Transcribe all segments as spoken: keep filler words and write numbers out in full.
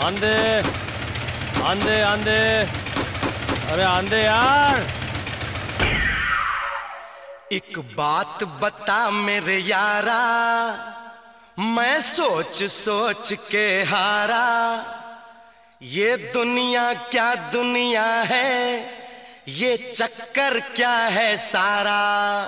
आंधे आंधे आंधे, अरे आंधे यार। एक बात बता मेरे यारा, मैं सोच सोच के हारा। ये दुनिया क्या दुनिया है, ये चक्कर क्या है सारा।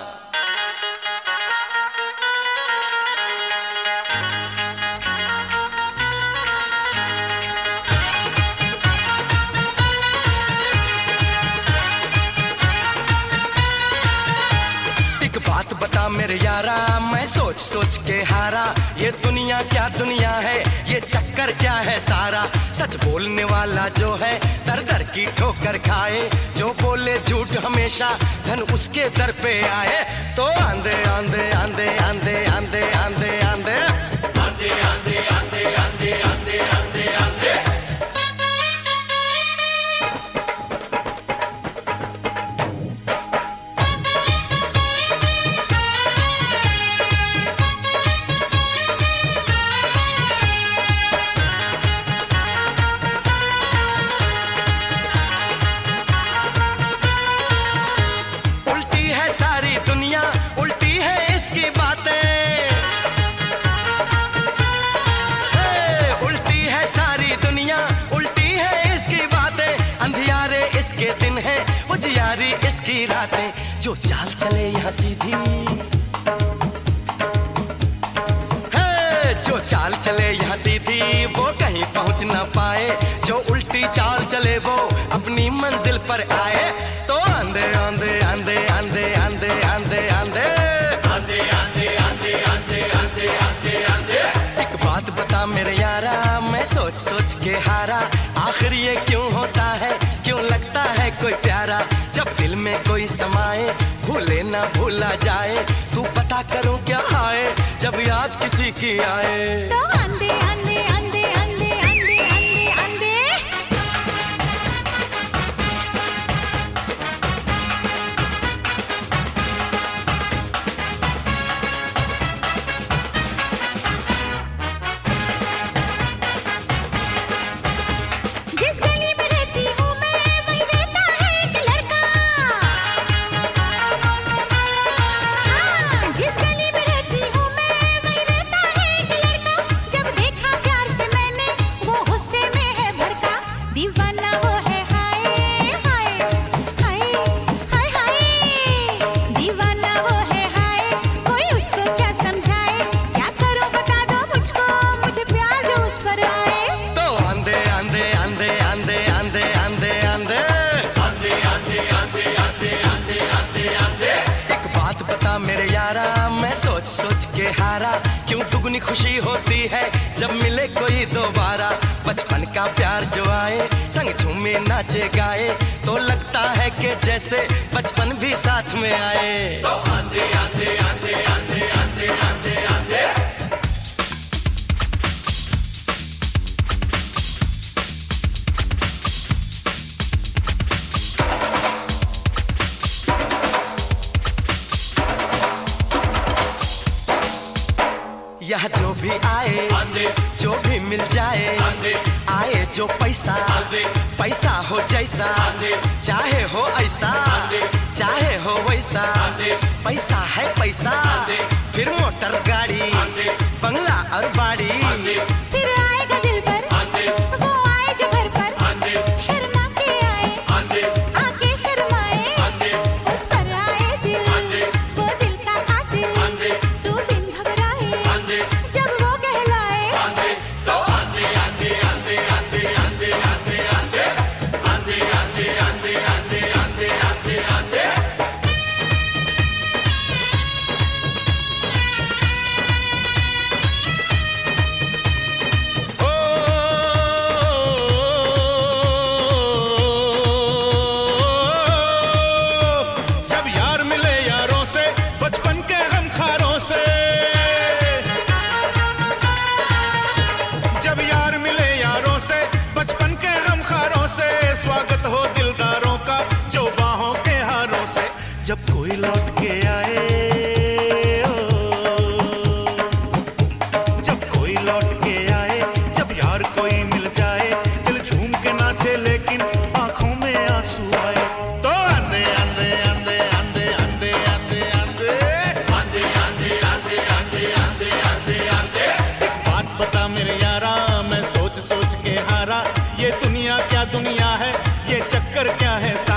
बात बता मेरे यारा, मैं सोच सोच के हारा। ये दुनिया क्या दुनिया है, ये चक्कर क्या है सारा। सच बोलने वाला जो है दर दर की ठोकर खाए, जो बोले झूठ हमेशा धन उसके दर पे आए। तो आंधे आंधे आंधे आंधे आंधे आंधे आंधे आंधे आंधे आंधे आंधे आंधे आंधे आंधे। दिन है वो जियारी इसकी रातें, जो चाल चले यहाँ सीधी है, जो चाल चले यहाँ सीधी वो कहीं पहुँच ना पाए, जो उल्टी चाल चले वो अपनी मंजिल पर आए। तो आंधे आंधे आंधे आंधे आंधे आंधे आंधे आंधे आंधे आंधे आंधे आंधे आंधे आंधे। एक बात बता मेरे यारा, मैं सोच सोच के हारा। आखिर ये क्यों होता है, क्यों लगता है कोई प्यारा, जब दिल में कोई समाए भूले ना भूला जाए। तू पता करूं क्या आए, जब याद किसी की आए। तो आंधे आंधे आंधे आंधे आंधे आंधे आंधे। जिस गली में रहती हूँ मैं वही रहता है एक लड़का। हाँ, जिस गली में रहती हूँ मैं वही रहता है एक लड़का। जब देखा प्यार से मैंने वो गुस्से में है भड़का। दीवाना वो है हाय हाय हाय हाय हाय। दीवाना वो है हाय, कोई उसको क्या समझाए। क्या करूँ बता दो मुझको, मुझे प्यार जो उस पर आए। तो आंधे आंधे आंधे आंधे आंधे आंधे आंधे आंधे आंधे आंधे आंधे आंधे आंधे आंधे। एक बात बता मेरे यारा, मैं सोच सोच के हारा। क्यों दुगनी खुशी होती है जब मिले कोई दोबारा। बचपन का प्यार जो आए संग झूमे नाचे गाए, तो लगता है कि जैसे बचपन भी साथ में आए। तो आंधे आंधे आंधे आंधे आंधे आंधे आंधे। यहाँ जो भी आए आंधे, जो भी मिल जाए आंधे, आए जो पैसा आंधे, पैसा हो जैसा आंधे, चाहे हो ऐसा आंधे, चाहे हो वैसा आंधे। पैसा है पैसा आंधे, फिर मोटर गाड़ी आंधे, बंगला और बाड़ी आंधे। फिर आएगा दिल पर आंधे, वो आए जो घर पर आंधे। शर्मा के आए आंधे, आके शर्माए आंधे, उस पर आए दिल आंधे, वो दिल का कातिल आंधे। तू बिन घबराए आंधे, जब वो कहलाए आंधे। तो आंधे आंधे आंधे आंधे आंधे आंधे आंधे आंधे आंधे आंधे आंधे आंधे आंधे आंधे। मगर क्या है